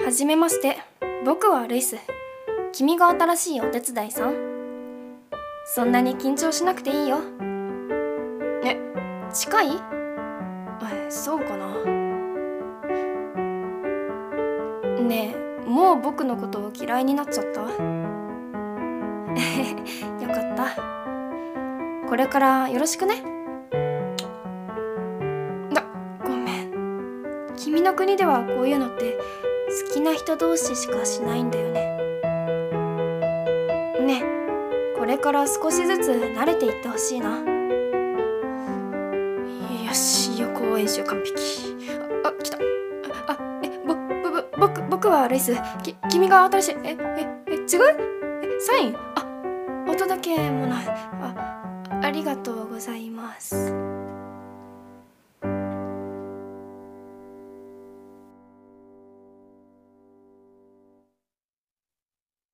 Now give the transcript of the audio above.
はじめまして、僕はルイス。君が新しいお手伝いさん？そんなに緊張しなくていいよ。近い？そうかな。ねえ、もう僕のことを嫌いになっちゃった？よかった。これからよろしくね。ごめん。君の国ではこういうのって好きな人同士しかしないんだよね。ねえ、これから少しずつ慣れていってほしいな。よし、予行演習完璧。来た。僕はルイス。君が新しい。違う？サイン？お届けもない。ありがとうございます。